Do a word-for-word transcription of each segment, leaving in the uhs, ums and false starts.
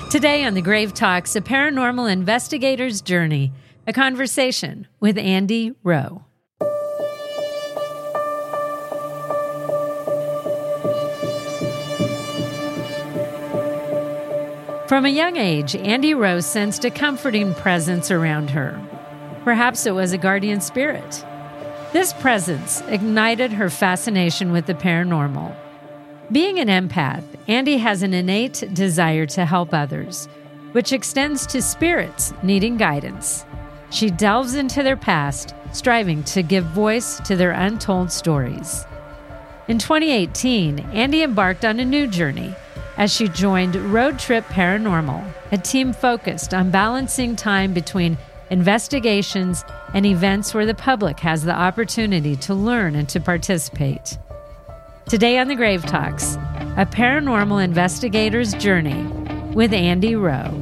Today on The Grave Talks, a paranormal investigator's journey, a conversation with Andy Rowe. From a young age, Andy Rowe sensed a comforting presence around her. Perhaps it was a guardian spirit. This presence ignited her fascination with the paranormal. Being an empath, Andy has an innate desire to help others, which extends to spirits needing guidance. She delves into their past, striving to give voice to their untold stories. In twenty eighteen, Andy embarked on a new journey as she joined Road Trip Paranormal, a team focused on balancing time between investigations and events where the public has the opportunity to learn and to participate. Today on The Grave Talks, a paranormal investigator's journey with Andy Rowe.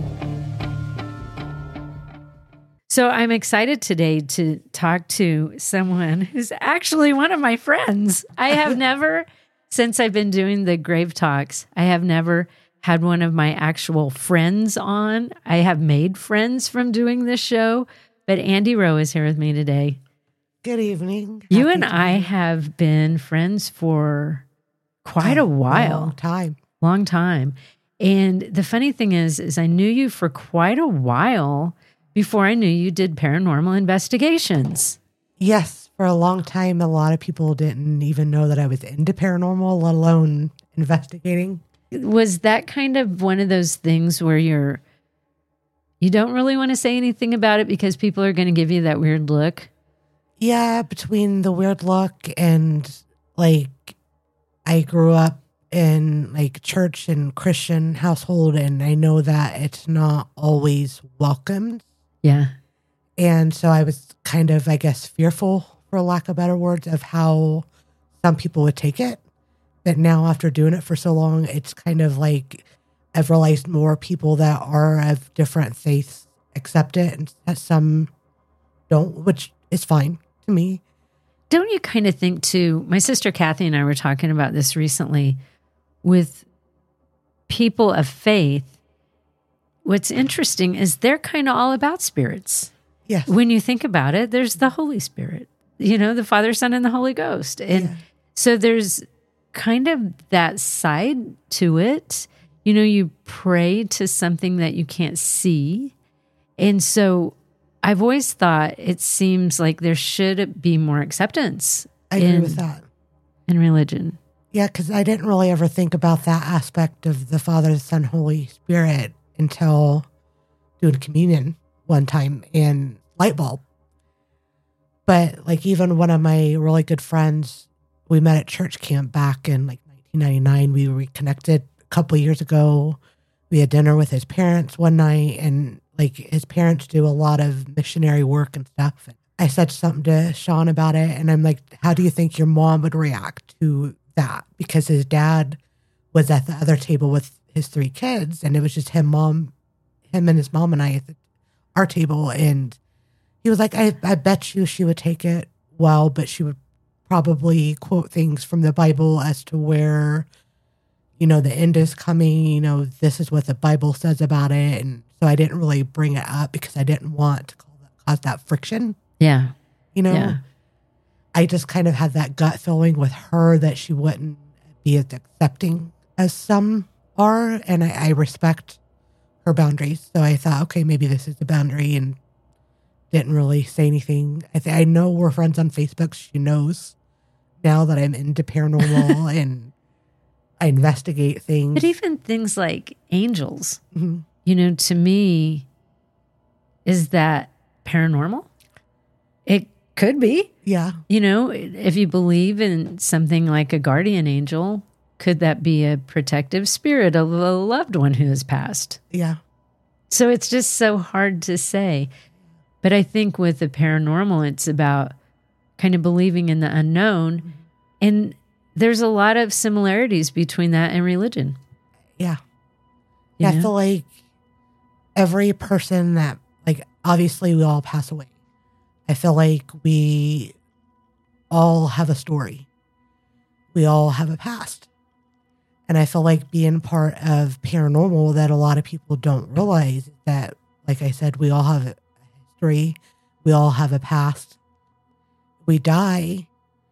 So I'm excited today to talk to someone who's actually one of my friends. I have never, since I've been doing the Grave Talks, I have never had one of my actual friends on. I have made friends from doing this show, but Andy Rowe is here with me today. Good evening. You Happy and I have been friends for quite a while. Long time. Long time. And the funny thing is, is I knew you for quite a while before I knew you did paranormal investigations. Yes, for a long time, a lot of people didn't even know that I was into paranormal, let alone investigating. Was that kind of one of those things where you're, you don't really want to say anything about it because people are going to give you that weird look? Yeah, between the weird look and like, I grew up in like church and Christian household, and I know that it's not always welcomed. Yeah. And so I was kind of, I guess, fearful, for lack of better words, of how some people would take it. But now after doing it for so long, it's kind of like I've realized more people that are of different faiths accept it and that some don't, which is fine to me. Don't you kind of think too, my sister Kathy and I were talking about this recently, with people of faith, what's interesting is they're kind of all about spirits. Yes. When you think about it, there's the Holy Spirit, you know, the Father, Son, and the Holy Ghost. And yeah. so there's kind of that side to it. You know, you pray to something that you can't see. And so I've always thought it seems like there should be more acceptance. I agree in, with that. In religion. Yeah, because I didn't really ever think about that aspect of the Father, Son, Holy Spirit until doing communion one time in light bulb. But like even one of my really good friends, we met at church camp back in like nineteen ninety-nine. We reconnected a couple of years ago. We had dinner with his parents one night, and like his parents do a lot of missionary work and stuff. I said something to Sean about it, and I'm like, how do you think your mom would react to that? Because his dad was at the other table with his three kids, and it was just him, mom, him and his mom and I at the, our table. And he was like, I, I bet you she would take it well, but she would probably quote things from the Bible as to where, you know, the end is coming, you know, this is what the Bible says about it. And so I didn't really bring it up because I didn't want to call that, cause that friction. Yeah. You know, yeah. I just kind of had that gut feeling with her that she wouldn't be as accepting as some are. And I, I respect her boundaries. So I thought, okay, maybe this is the boundary, and didn't really say anything. I th- I know we're friends on Facebook. She knows now that I'm into paranormal and I investigate things. But even things like angels, mm-hmm. you know, to me, is that paranormal? It could be. Yeah. You know, if you believe in something like a guardian angel, could that be a protective spirit of a loved one who has passed? Yeah. So it's just so hard to say. But I think with the paranormal, it's about kind of believing in the unknown. Mm-hmm. And there's a lot of similarities between that and religion. Yeah. You yeah, know? I feel like every person that, like, obviously we all pass away. I feel like we all have a story. We all have a past. And I feel like being part of paranormal that a lot of people don't realize that, like I said, we all have a history. We all have a past. We die.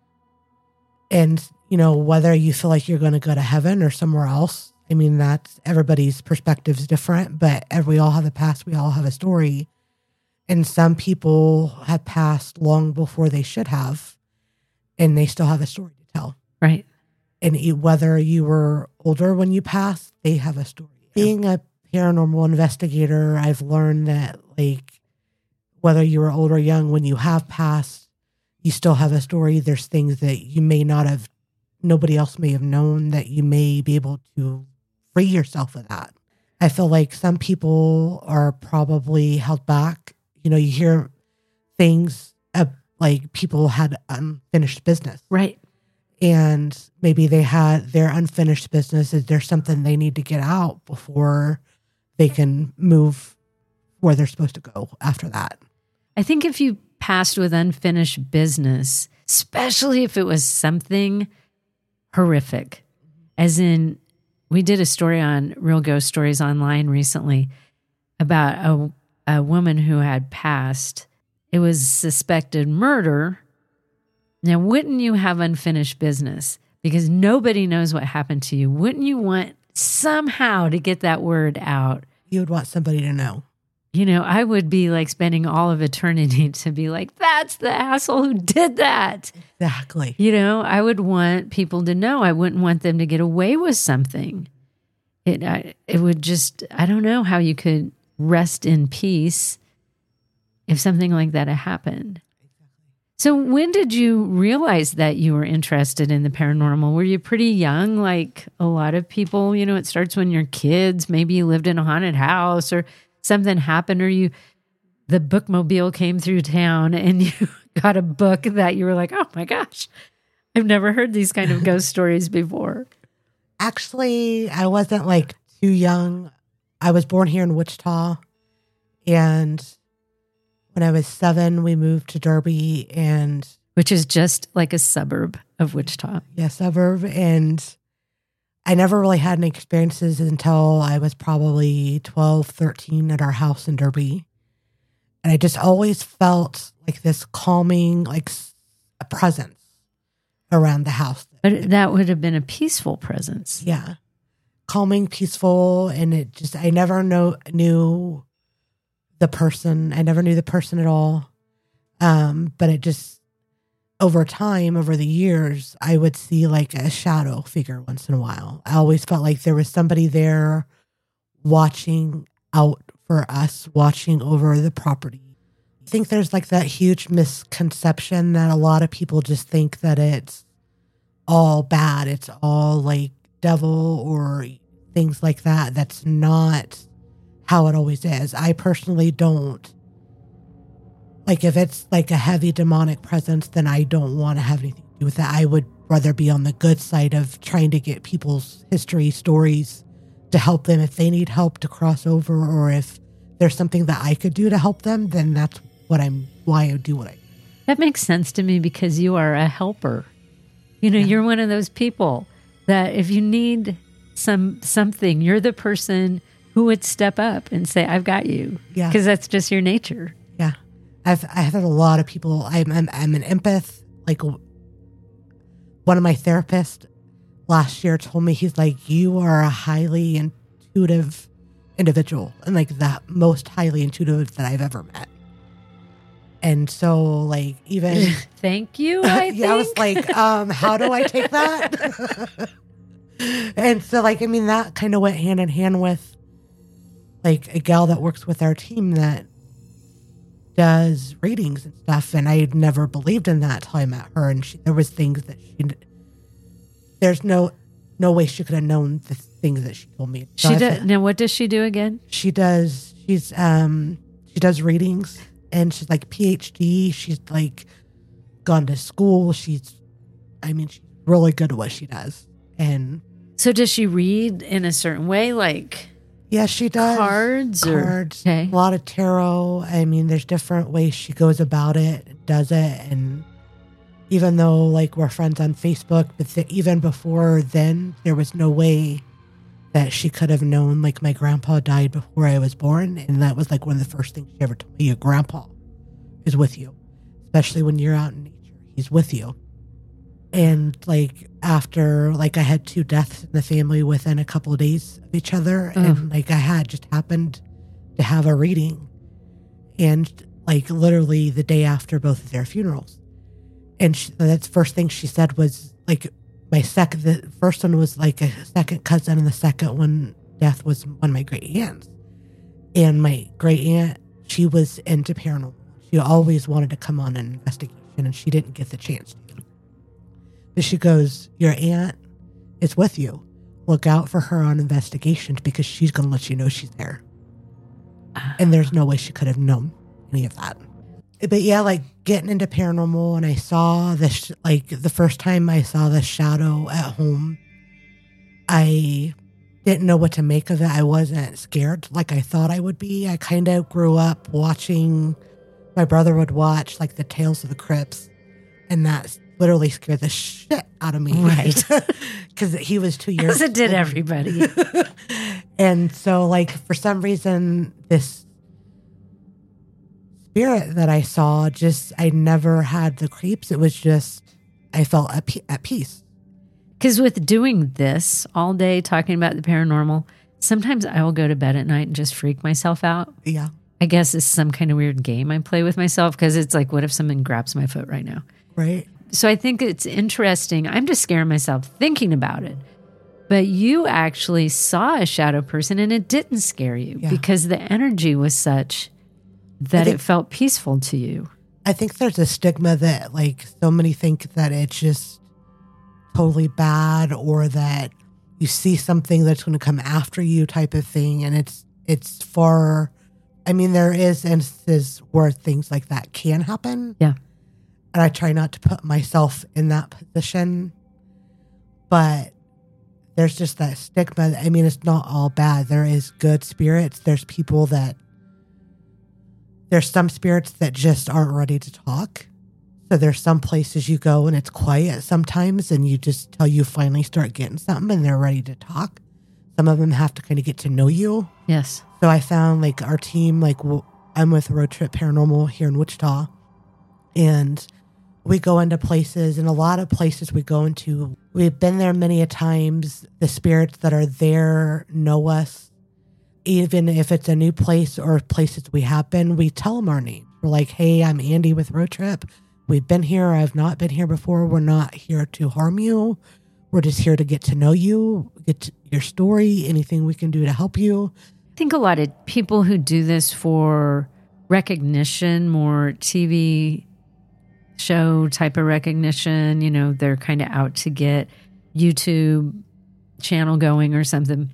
And, you know, whether you feel like you're going to go to heaven or somewhere else, I mean, that's everybody's perspective is different, but we all have a past. We all have a story. And some people have passed long before they should have, and they still have a story to tell. Right. And whether you were older when you passed, they have a story. Being a paranormal investigator, I've learned that, like, whether you were old or young, when you have passed, you still have a story. There's things that you may not have, nobody else may have known, that you may be able to free yourself of that. I feel like some people are probably held back. You know, you hear things uh, like people had unfinished business. Right. And maybe they had their unfinished business. Is there something they need to get out before they can move where they're supposed to go after that? I think if you passed with unfinished business, especially if it was something horrific, as in, we did a story on Real Ghost Stories Online recently about a, a woman who had passed. It was suspected murder. Now, wouldn't you have unfinished business? Because nobody knows what happened to you. Wouldn't you want somehow to get that word out? You would want somebody to know. You know, I would be like spending all of eternity to be like, that's the asshole who did that. Exactly. You know, I would want people to know. I wouldn't want them to get away with something. It, I, it would just, I don't know how you could rest in peace if something like that had happened. So when did you realize that you were interested in the paranormal? Were you pretty young, like a lot of people? You know, it starts when you're kids. Maybe you lived in a haunted house or something happened, or you, the bookmobile came through town and you got a book that you were like, oh my gosh, I've never heard these kind of ghost stories before. Actually, I wasn't like too young. I was born here in Wichita, and when I was seven, we moved to Derby, and which is just like a suburb of Wichita. Yeah, suburb. And I never really had any experiences until I was probably twelve, thirteen at our house in Derby. And I just always felt like this calming, like a presence around the house. But that would have been a peaceful presence. Yeah. Calming, peaceful. And it just, I never know, knew the person. I never knew the person at all. Um, but it just, over time, over the years, I would see like a shadow figure once in a while. I always felt like there was somebody there watching out for us, watching over the property. I think there's like that huge misconception that a lot of people just think that it's all bad. It's all like devil or things like that. That's not how it always is. I personally don't. Like, if it's like a heavy demonic presence, then I don't want to have anything to do with that. I would rather be on the good side of trying to get people's history, stories, to help them if they need help to cross over, or if there's something that I could do to help them, then that's what I'm, why I do what I do. That makes sense to me because you are a helper. You know, yeah. You're one of those people that if you need some something, you're the person who would step up and say, I've got you. Yeah. Because that's just your nature. Yeah. I've I've had a lot of people. I'm I'm, I'm an empath. Like, one of my therapists last year told me, he's like, you are a highly intuitive individual, and like the most highly intuitive that I've ever met. And so, like, even thank you. I yeah, I was like, um, how do I take that? And so, like, I mean, that kind of went hand in hand with like a gal that works with our team that does readings and stuff, and I had never believed in that till I met her. And she, there was things that she, there's no, no way she could have known the things that she told me. So she does. Now, what does she do again? She does. She's um, she does readings, and she's like P H D. She's like gone to school. She's, I mean, she's really good at what she does. And so, does she read in a certain way, like? Yeah, she does. Cards? Cards. Or, okay. A lot of tarot. I mean, there's different ways she goes about it, does it. And even though like we're friends on Facebook, but th- even before then, there was no way that she could have known like my grandpa died before I was born. And that was like one of the first things she ever told me. Your grandpa is with you, especially when you're out in nature. He's with you. And like after like I had two deaths in the family within a couple of days of each other. Oh. And like I had just happened to have a reading. And like literally the day after both of their funerals. And she, that's the first thing she said was like my second, the first one was like a second cousin, and the second one death was one of my great aunts. And my great aunt, she was into paranormal. She always wanted to come on an investigation, and she didn't get the chance to. But she goes, your aunt is with you. Look out for her on investigations because she's going to let you know she's there. Uh, and there's no way she could have known any of that. But yeah, like getting into paranormal, and I saw this, like the first time I saw the shadow at home, I didn't know what to make of it. I wasn't scared like I thought I would be. I kind of grew up watching, my brother would watch like the Tales of the Crypts, and that literally scared the shit out of me. Right. Because he was two years As it did everybody. And so like for some reason, this spirit that I saw, just, I never had the creeps. It was just, I felt at, pe- at peace. Because with doing this all day, talking about the paranormal, sometimes I will go to bed at night and just freak myself out. Yeah. I guess it's some kind of weird game I play with myself, because it's like, what if someone grabs my foot right now? Right. So I think it's interesting. I'm just scaring myself thinking about it. But you actually saw a shadow person and it didn't scare you Yeah. because the energy was such that think, it felt peaceful to you. I think there's a stigma that like so many think that it's just totally bad, or that you see something that's going to come after you type of thing. And it's, it's far, I mean, there is instances where things like that can happen. Yeah. And I try not to put myself in that position, but there's just that stigma. I mean, it's not all bad. There is good spirits. There's people that, there's some spirits that just aren't ready to talk. So there's some places you go and it's quiet sometimes, and you just till you finally start getting something and they're ready to talk. Some of them have to kind of get to know you. Yes. So I found like our team, like I'm with Road Trip Paranormal here in Wichita, and we go into places, and a lot of places we go into, we've been there many a times. The spirits that are there know us. Even if it's a new place or places we have been, we tell them our name. We're like, hey, I'm Andy with Road Trip. We've been here. I've not been here before. We're not here to harm you. We're just here to get to know you, get to your story, anything we can do to help you. I think a lot of people who do this for recognition, more T V show type of recognition, you know, they're kind of out to get YouTube channel going or something.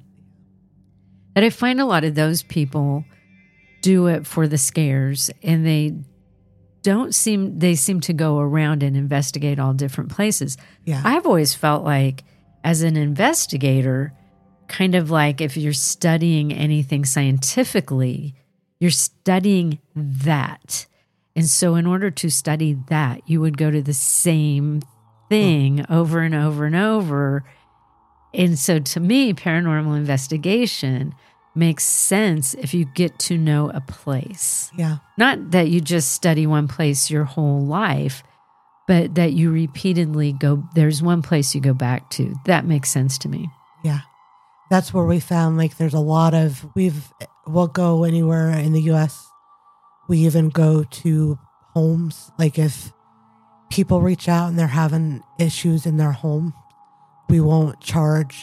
That I find a lot of those people do it for the scares, and they don't seem, they seem to go around and investigate all different places. Yeah. I've always felt like as an investigator, kind of like if you're studying anything scientifically, you're studying that. And so in order to study that, you would go to the same thing over and over and over. And so to me, paranormal investigation makes sense if you get to know a place. Yeah. Not that you just study one place your whole life, but that you repeatedly go, there's one place you go back to. That makes sense to me. Yeah. That's where we found like there's a lot of, we've, we'll go anywhere in the U S. We even go to homes. Like if people reach out and they're having issues in their home, we won't charge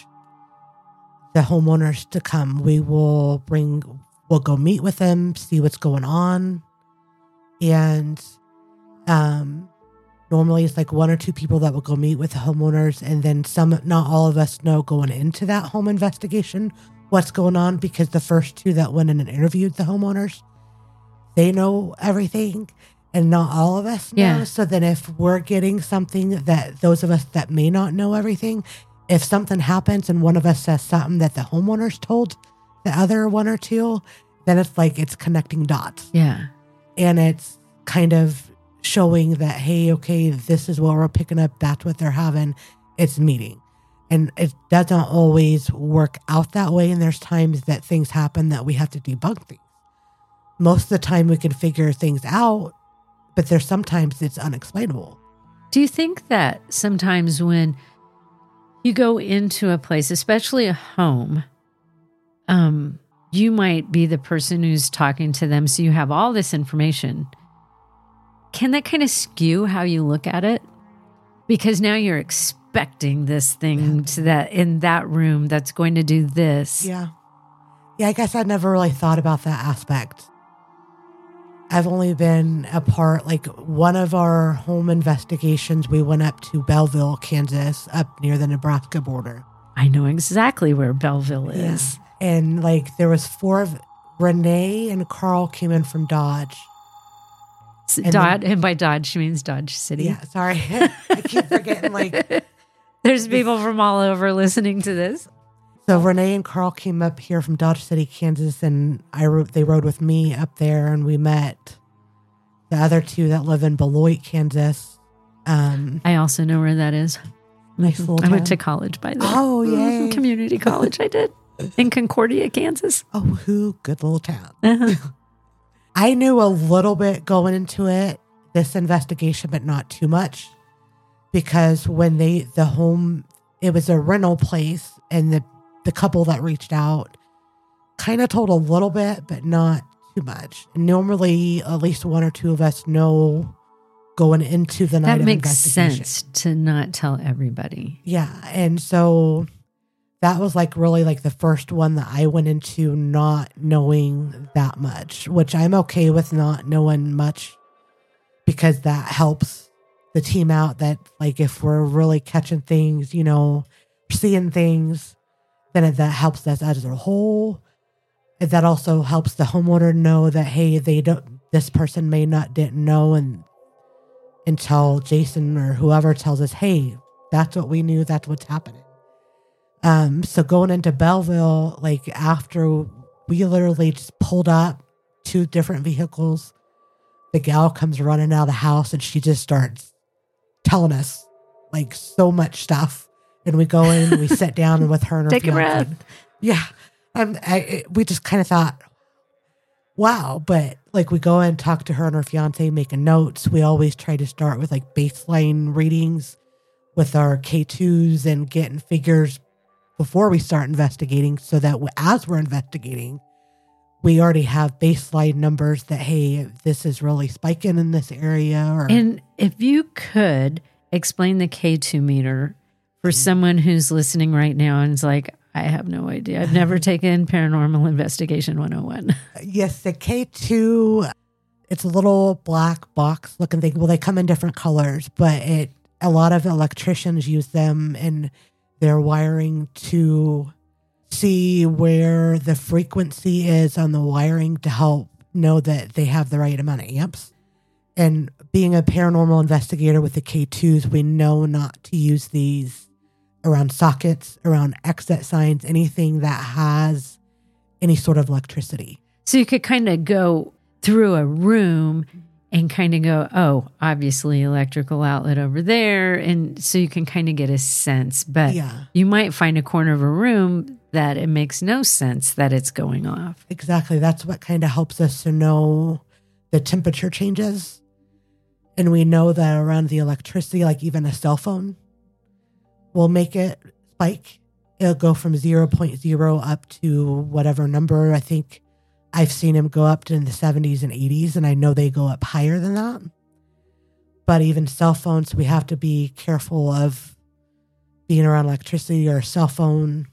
the homeowners to come. We will bring, we'll go meet with them, see what's going on. And um, normally it's like one or two people that will go meet with the homeowners. And then some, not all of us know going into that home investigation what's going on, because the first two that went in and interviewed the homeowners, they know everything, and not all of us know. Yeah. So then if we're getting something that those of us that may not know everything, if something happens and one of us says something that the homeowners told the other one or two, then it's like it's connecting dots. Yeah. And it's kind of showing that, hey, okay, this is what we're picking up. That's what they're having. It's meeting. And it doesn't always work out that way. And there's times that things happen that we have to debunk things. Most of the time we can figure things out, but there's sometimes it's unexplainable. Do you think that sometimes when you go into a place, especially a home, um, you might be the person who's talking to them, so you have all this information. Can that kind of skew how you look at it? Because now you're expecting this thing yeah. to that in that room that's going to do this. Yeah. Yeah, I guess I never really thought about that aspect. I've only been a part, like one of our home investigations, we went up to Belleville, Kansas, up near the Nebraska border. I know exactly where Belleville is. Yeah. And like there was four of Renee and Carl came in from Dodge. And, Dodge, then, and by Dodge, she means Dodge City. Yeah, sorry. I keep forgetting like. There's people from all over listening to this. So Renee and Carl came up here from Dodge City, Kansas, and I rode, they rode with me up there, and we met the other two that live in Beloit, Kansas. Um, I also know where that is. Nice little I town. went to college by there. Oh, yay. Community college, I did. In Concordia, Kansas. Oh, who good little town. Uh-huh. I knew a little bit going into it, this investigation, but not too much. Because when they, the home, it was a rental place, and the The couple that reached out kind of told a little bit, but not too much. And normally, at least one or two of us know going into the night that of makes investigation. sense to not tell everybody. Yeah. And so that was like really like the first one that I went into not knowing that much, which I'm okay with not knowing much because that helps the team out. That like if we're really catching things, you know, seeing things, then it, that helps us as a whole. And that also helps the homeowner know that, hey, they don't, this person may not didn't know and until Jason or whoever tells us, hey, that's what we knew, that's what's happening. Um, so going into Belleville, like after we literally just pulled up two different vehicles, the gal comes running out of the house and she just starts telling us like so much stuff. And we go in and we sit down with her and her Take fiance. a breath. Yeah. Um, I, it, we just kind of thought, wow. But like we go in and talk to her and her fiance, making notes. We always try to start with like baseline readings with our K twos and getting figures before we start investigating so that as we're investigating, we already have baseline numbers that, hey, this is really spiking in this area. Or And if you could explain the K two meter for someone who's listening right now and is like, I have no idea. I've never taken Paranormal Investigation one oh one. Yes, the K two, it's a little black box looking thing. Well, they come in different colors, but it a lot of electricians use them in their wiring to see where the frequency is on the wiring to help know that they have the right amount of amps. And being a paranormal investigator with the K twos, we know not to use these around sockets, around exit signs, anything that has any sort of electricity. So you could kind of go through a room and kind of go, oh, obviously electrical outlet over there. And so you can kind of get a sense. But yeah. you might find a corner of a room that it makes no sense that it's going off. Exactly. That's what kind of helps us to know the temperature changes. And we know that around the electricity, like even a cell phone, will make it spike. It'll go from zero point zero up to whatever number. I think I've seen them go up to in the seventies and eighties, and I know they go up higher than that. But even cell phones, we have to be careful of being around electricity or a cell phone.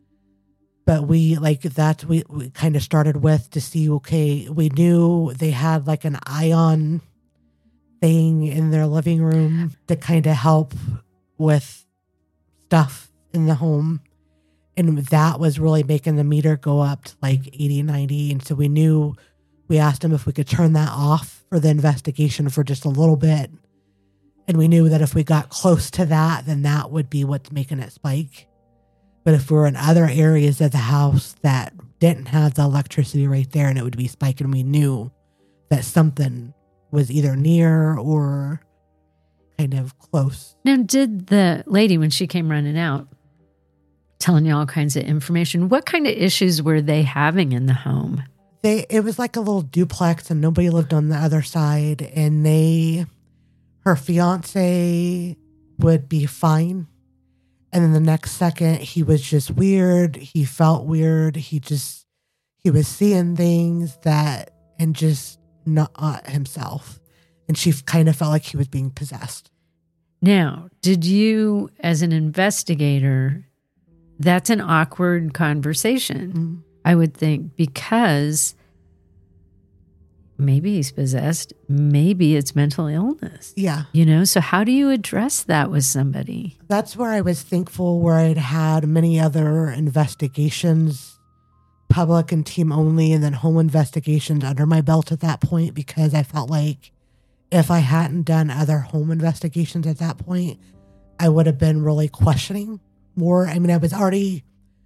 But we, like, that we, we kind of started with to see, okay, we knew they had like an ion thing in their living room to kind of help with stuff in the home. And that was really making the meter go up to like eighty, ninety. And so we knew, we asked them if we could turn that off for the investigation for just a little bit. And we knew that if we got close to that, then that would be what's making it spike. But if we're in other areas of the house that didn't have the electricity right there and it would be spiking, we knew that something was either near or kind of close. Now, did the lady, when she came running out, telling you all kinds of information, what kind of issues were they having in the home? They it was like a little duplex and nobody lived on the other side, and they her fiance would be fine, and then the next second he was just weird. He felt weird. He just he was seeing things that and just not himself, and she kind of felt like he was being possessed. Now, did you, as an investigator, that's an awkward conversation, mm-hmm. I would think, because maybe he's possessed, maybe it's mental illness. Yeah. You know, so how do you address that with somebody? That's where I was thankful, where I'd had many other investigations, public and team only, and then home investigations under my belt at that point, because I felt like if I hadn't done other home investigations at that point, I would have been really questioning more. I mean, I was already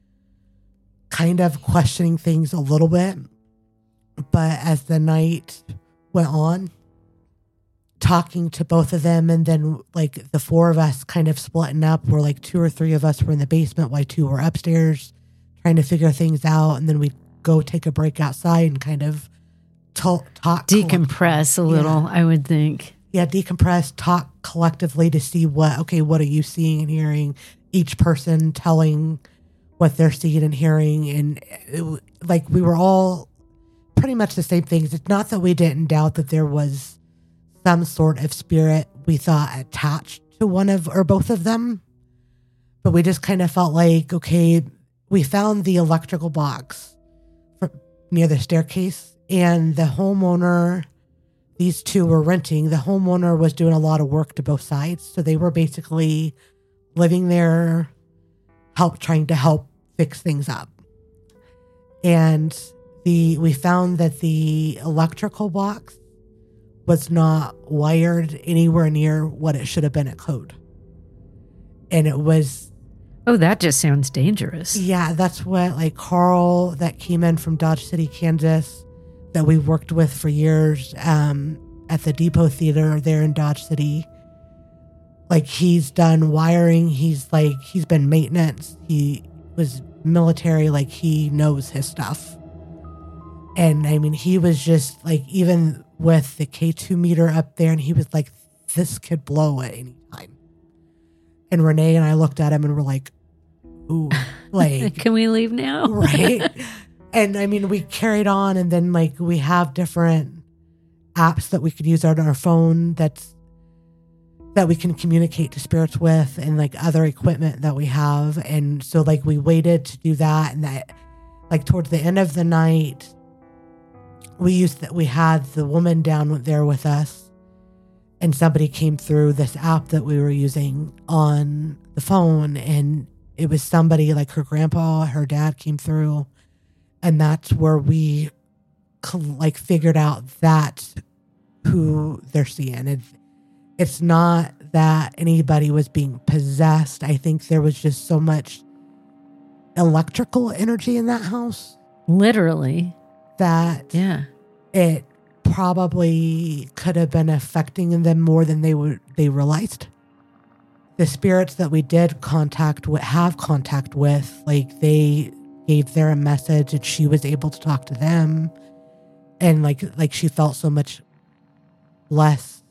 kind of questioning things a little bit, but as the night went on, talking to both of them, and then like the four of us kind of splitting up, where like two or three of us were in the basement while two were upstairs trying to figure things out, and then we'd go take a break outside and kind of talk, talk decompress a little, yeah. I would think. Yeah, decompress, talk collectively to see what, okay, what are you seeing and hearing? Each person telling what they're seeing and hearing. And it, like we were all pretty much the same things. It's not that we didn't doubt that there was some sort of spirit we thought attached to one of or both of them, but we just kind of felt like, okay, we found the electrical box for, near the staircase, and the homeowner, these two were renting. The homeowner was doing a lot of work to both sides, so they were basically living there, help trying to help fix things up. And the we found that the electrical box was not wired anywhere near what it should have been at code. And it was... Oh, that just sounds dangerous. Yeah, that's what, like, Carl that came in from Dodge City, Kansas, that we worked with for years um, at the Depot Theater there in Dodge City. Like, he's done wiring. He's, like, he's been maintenance. He was military. Like, he knows his stuff. And, I mean, he was just, like, even with the K two meter up there, and he was like, this could blow at any time. And Renee and I looked at him and were like, ooh, like... Can we leave now? Right? And, I mean, we carried on, and then, like, we have different apps that we could use on our phone that's that we can communicate to spirits with, and, like, other equipment that we have. And so, like, we waited to do that, and that, like, towards the end of the night, we used that we had the woman down there with us, and somebody came through this app that we were using on the phone, and it was somebody like her grandpa, her dad came through, and that's where we like figured out that who they're seeing. It, it's not that anybody was being possessed. I think there was just so much electrical energy in that house. Literally. That yeah, it probably could have been affecting them more than they were they realized. The spirits that we did contact with, have contact with, like they gave their message, and she was able to talk to them, and like like she felt so much less.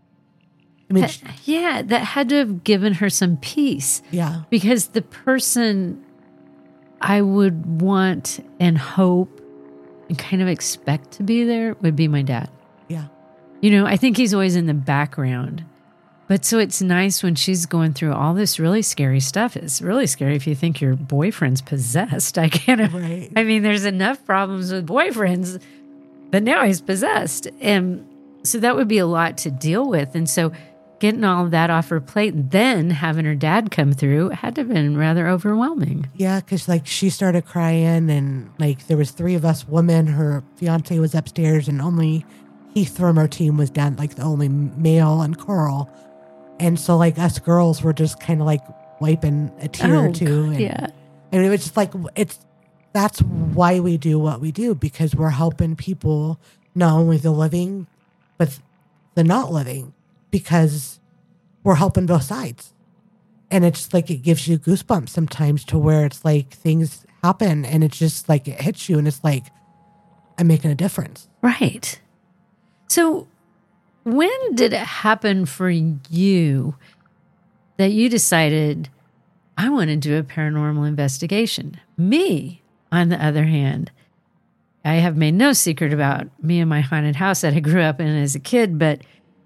I mean, that, yeah, that had to have given her some peace. Yeah, because the person I would want and hope and kind of expect to be there would be my dad. Yeah. You know, I think he's always in the background. But so it's nice when she's going through all this really scary stuff. It's really scary if you think your boyfriend's possessed. I can't, right. I mean, there's enough problems with boyfriends, but now he's possessed. And so that would be a lot to deal with. And so getting all of that off her plate and then having her dad come through had to have been rather overwhelming. Yeah, because like she started crying, and like there was three of us women. Her fiance was upstairs, and only Heath from our team was down, like the only male, and Carl. And so like us girls were just kind of like wiping a tear oh, or two. And, yeah. and it was just like, it's, that's why we do what we do, because we're helping people, not only the living, but the not living, because we're helping both sides. And it's like, it gives you goosebumps sometimes, to where it's like things happen and it's just like, it hits you and it's like, I'm making a difference. Right. So when did it happen for you that you decided, I want to do a paranormal investigation? Me, on the other hand, I have made no secret about me and my haunted house that I grew up in as a kid, but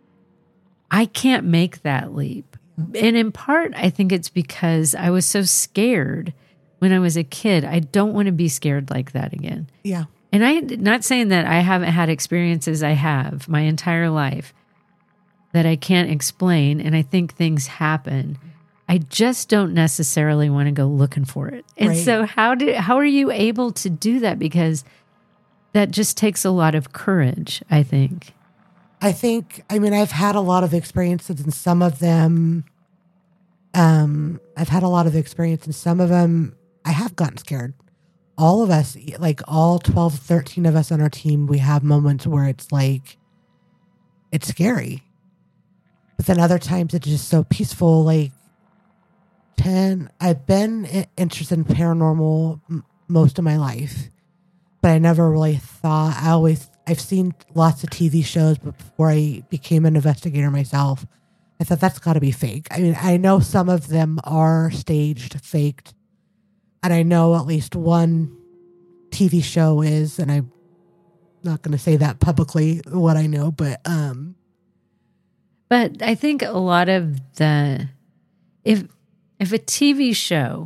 I can't make that leap. And in part, I think it's because I was so scared when I was a kid. I don't want to be scared like that again. Yeah. And I'm not saying that I haven't had experiences I have my entire life that I can't explain, and I think things happen. I just don't necessarily want to go looking for it. And Right. so how do how are you able to do that? Because that just takes a lot of courage, I think. I think, I mean, I've had a lot of experiences, and some of them, um, I've had a lot of experience, and some of them I have gotten scared. All of us, like all twelve, thirteen of us on our team, we have moments where it's like, it's scary. But then other times it's just so peaceful. Like, ten, I've been i- interested in paranormal m- most of my life, but I never really thought, I always, I've seen lots of T V shows, but before I became an investigator myself, I thought that's got to be fake. I mean, I know some of them are staged, faked, and I know at least one T V show is, and I'm not going to say that publicly, what I know, but um, But I think a lot of the if if a T V show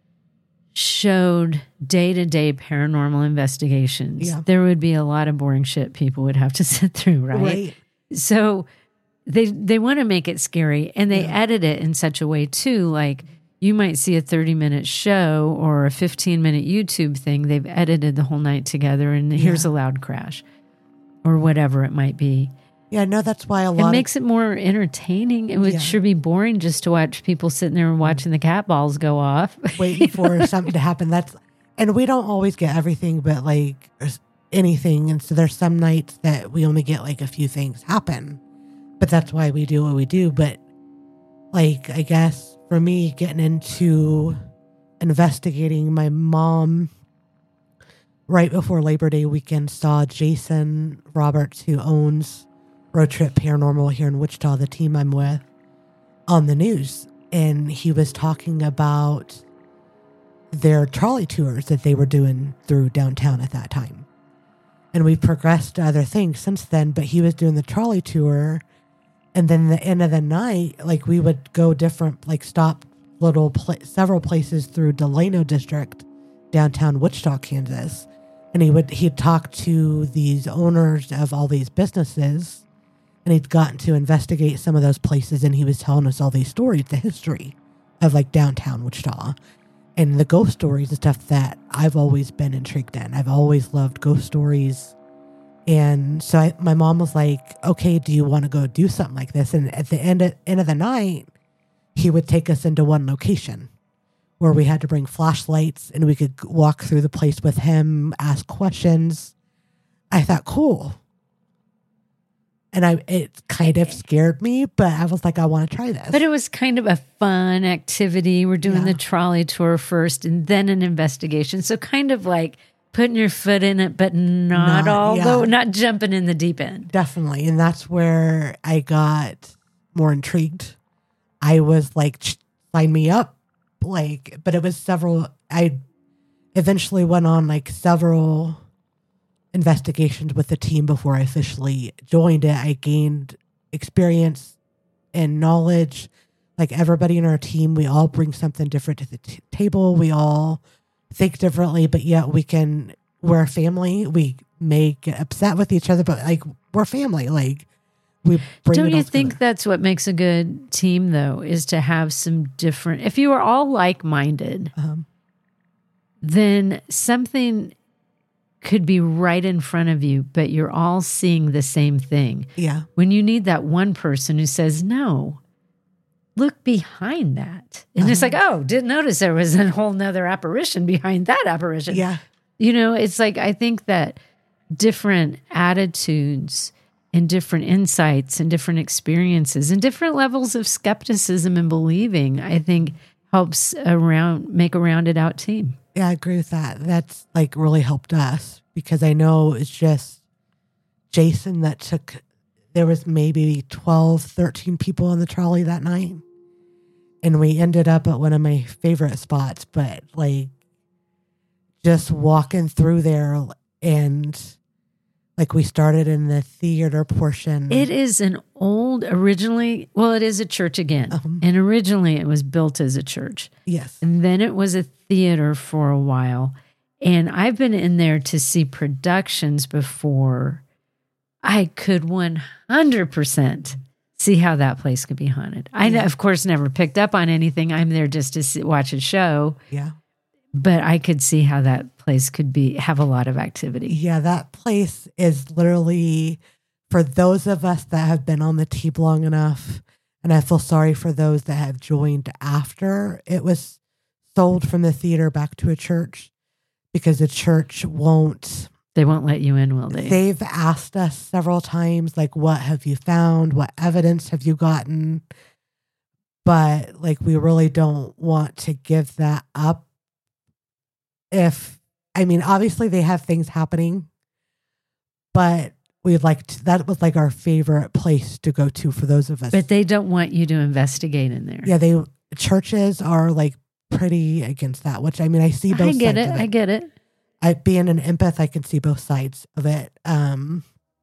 showed day-to-day paranormal investigations, Yeah. there would be a lot of boring shit people would have to sit through, right? right, So they they want to make it scary, and they Yeah. edit it in such a way too, like you might see a thirty-minute show or a fifteen-minute YouTube thing. They've edited the whole night together, and here's a loud crash or whatever it might be. yeah, I know that's why a It lot makes it more entertaining. It would Yeah. sure be boring just to watch people sitting there and watching the cat balls go off. of waiting for something to happen. That's, and we don't always get everything, but like there's anything. And so there's some nights that we only get like a few things happen, but that's why we do what we do. But like, I guess for me, getting into investigating, my mom, right before Labor Day weekend, saw Jason Roberts, who owns Road Trip Paranormal here in Wichita, the team I'm with, on the news. And he was talking about their trolley tours that they were doing through downtown at that time. And we've progressed to other things since then, but he was doing the trolley tour. And then the end of the night, like we would go different, like stop little, pla- several places through Delano District, downtown Wichita, Kansas. And he would, he'd talk to these owners of all these businesses, and he'd gotten to investigate some of those places. And he was telling us all these stories, the history of like downtown Wichita and the ghost stories and stuff that I've always been intrigued in. I've always loved ghost stories. And so I, my mom was like, okay, do you want to go do something like this? And at the end of, end of the night, he would take us into one location where we had to bring flashlights and we could walk through the place with him, ask questions. I thought, cool. And I, it kind of scared me, but I was like, I want to try this. But it was kind of a fun activity. We're doing Yeah. the trolley tour first and then an investigation. So kind of like putting your foot in it, but not, Not- all yeah. the, not jumping in the deep end. Definitely. And that's where I got more intrigued. I was like, "Ch- sign me up. Like, but it was several, I eventually went on like several investigations with the team before I officially joined it. I gained experience and knowledge. Like everybody in our team, we all bring something different to the t- table. We all think differently, but yet we can, we're a family. We may get upset with each other, but like we're family. Like we bring Don't it all you think together. that's what makes a good team, though, is to have some different, if you are all like-minded, Um, then something could be right in front of you, but you're all seeing the same thing. yeah. When you need that one person who says, no, look behind that. And it's like, oh, didn't notice there was a whole nother apparition behind that apparition. Yeah. You know, it's like, I think that different attitudes and different insights and different experiences and different levels of skepticism and believing, I think helps around make a rounded out team. Yeah, I agree with that. That's like really helped us because I know it's just Jason that took, there was maybe twelve, thirteen people on the trolley that night. And we ended up at one of my favorite spots, but like just walking through there and like we started in the theater portion. It is an old, originally, well, it is a church again. Um, and originally it was built as a church. Yes. And then it was a theater for a while. And I've been in there to see productions before. I could one hundred percent see how that place could be haunted. I, Yeah. of course, never picked up on anything. I'm there just to see, watch a show. Yeah. But I could see how that place could be have a lot of activity. Yeah, that place is literally, for those of us that have been on the team long enough, and I feel sorry for those that have joined after it was sold from the theater back to a church, because the church won't. They won't let you in, will they? They've asked us several times, like, what have you found? What evidence have you gotten? But, like, we really don't want to give that up. If, I mean, obviously they have things happening, but we'd like to, that was like our favorite place to go to for those of us. But they don't want you to investigate in there. Yeah, they, churches are like pretty against that, which I mean, I see both I get sides it. of it. I get it. I, being an empath, I can see both sides of it. Um,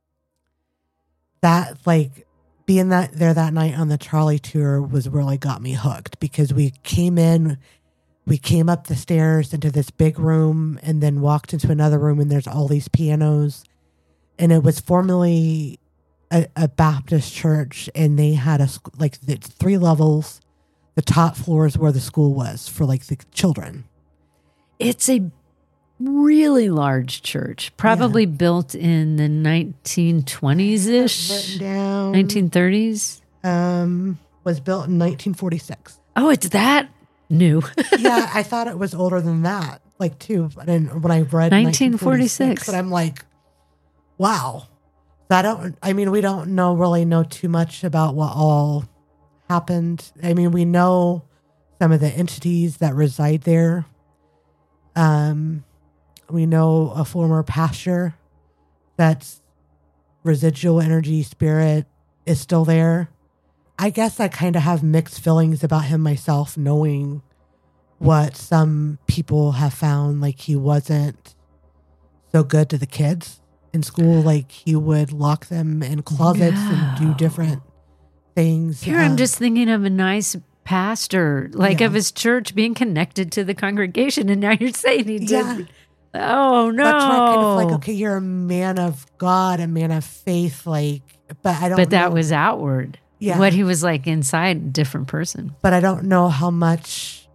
that like being that there that night on the trolley tour was really got me hooked, because we came in, we came up the stairs into this big room and then walked into another room, and there's all these pianos, and it was formerly a, a Baptist church, and they had a sc- like it's three levels. The top floor is where the school was for like the children. It's a really large church, probably yeah. built in the nineteen twenties-ish, Written down. nineteen thirties. Um, was built in nineteen forty-six. Oh, it's that new. Yeah, I thought it was older than that, like too. But when I read nineteen forty-six, but I'm like, wow. So I don't. I mean, we don't know really know too much about what all happened. I mean, we know some of the entities that reside there. Um. We know a former pastor that's residual energy spirit is still there. I guess I kind of have mixed feelings about him myself, knowing what some people have found. Like, he wasn't so good to the kids in school. Like, he would lock them in closets yeah. and do different things. Here um, I'm just thinking of a nice pastor, like yeah. of his church being connected to the congregation. And now you're saying he did. Yeah. Oh, no. That's why I'm kind of like, okay, you're a man of God, a man of faith, like, but I don't But that know. was outward. Yeah. What he was like inside, a different person. But I don't know how much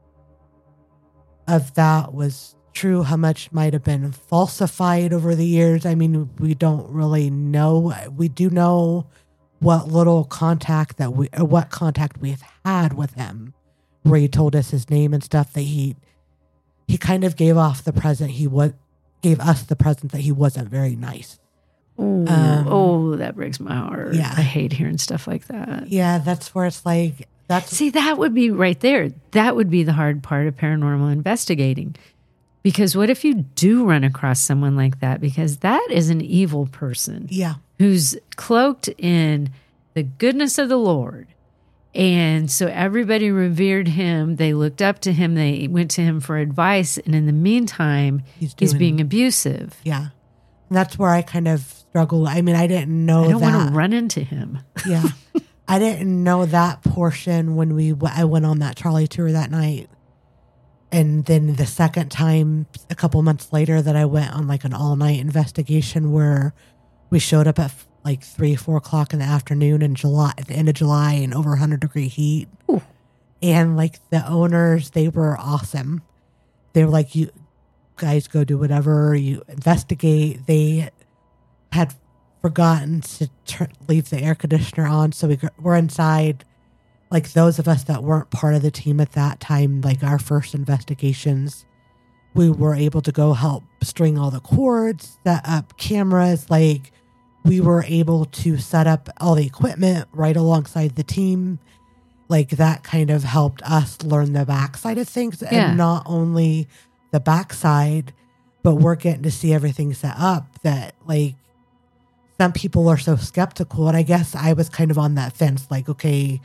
of that was true, how much might have been falsified over the years. I mean, we don't really know. We do know what little contact that we, or what contact we've had with him, where he told us his name and stuff, that he, He kind of gave off the present. He was gave us the present that he wasn't very nice. Ooh, um, oh, that breaks my heart. Yeah, I hate hearing stuff like that. Yeah, that's where it's like that's. See, that would be right there. That would be the hard part of paranormal investigating, because what if you do run across someone like that? Because that is an evil person. Yeah, who's cloaked in the goodness of the Lord. And so everybody revered him. They looked up to him. They went to him for advice. And in the meantime, he's, doing, he's being abusive. Yeah. And that's where I kind of struggle. I mean, I didn't know that. I don't that. want to run into him. Yeah. I didn't know that portion when we I went on that trolley tour that night. And then the second time, a couple months later, that I went on like an all-night investigation where we showed up at like three, four o'clock in the afternoon in July, at the end of July, in over one hundred degree heat. Ooh. And like the owners, they were awesome. They were like, you guys go do whatever, you investigate. They had forgotten to turn, leave the air conditioner on. So we were inside. Like those of us that weren't part of the team at that time, like our first investigations, we were able to go help string all the cords, set up cameras, like we were able to set up all the equipment right alongside the team. Like that kind of helped us learn the backside of things, Yeah. and not only the backside, but we're getting to see everything set up that like some people are so skeptical. And I guess I was kind of on that fence, like, okay,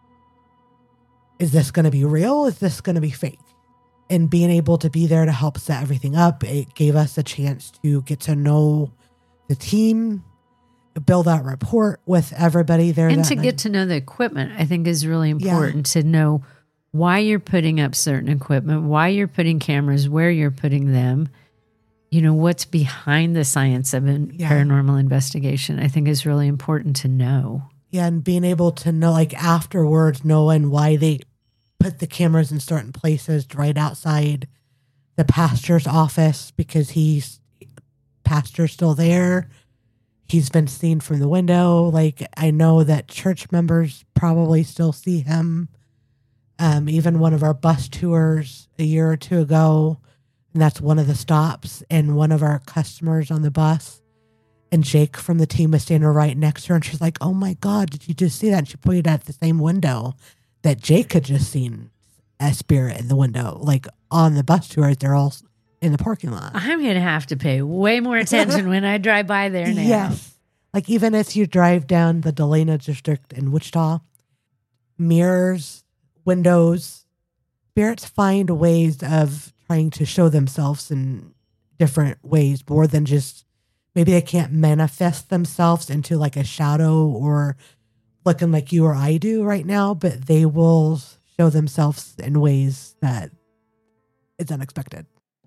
is this going to be real? Is this going to be fake? And being able to be there to help set everything up, it gave us a chance to get to know the team, build that rapport with everybody there. And that to night. get to know the equipment, I think is really important to know why you're putting up certain equipment, why you're putting cameras, where you're putting them, you know, what's behind the science of an Yeah. paranormal investigation, I think is really important to know. Yeah, and being able to know, like afterwards, knowing why they put the cameras in certain places right outside the pastor's office, because he's pastor's still there. He's been seen from the window. Like I know that church members probably still see him. Um, even one of our bus tours a year or two ago, and that's one of the stops, and one of our customers on the bus, and Jake from the team was standing right next to her, and she's like, "Oh my God, did you just see that?" And she pointed at the same window that Jake had just seen a spirit in the window, like on the bus tours. They're all in the parking lot. I'm going to have to pay way more attention when I drive by there now. Yes. Like even as you drive down the Delana district in Wichita, mirrors, windows, spirits find ways of trying to show themselves in different ways, more than just maybe they can't manifest themselves into like a shadow or looking like you or I do right now, but they will show themselves in ways that it's unexpected.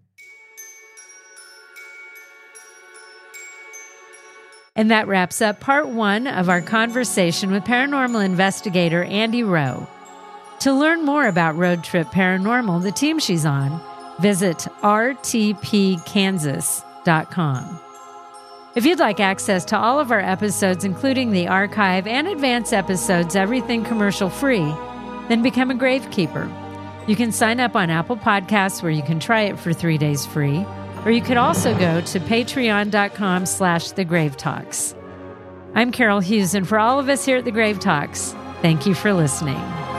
And that wraps up part one of our conversation with paranormal investigator Andi Rowe. To learn more about Road Trip Paranormal, the team she's on, visit r t p kansas dot com. If you'd like access to all of our episodes, including the archive and advanced episodes, everything commercial free, then become a Gravekeeper. You can sign up on Apple Podcasts, where you can try it for three days free, or you could also go to patreon.com slash the Grave Talks. I'm Carol Hughes, and for all of us here at the Grave Talks, thank you for listening.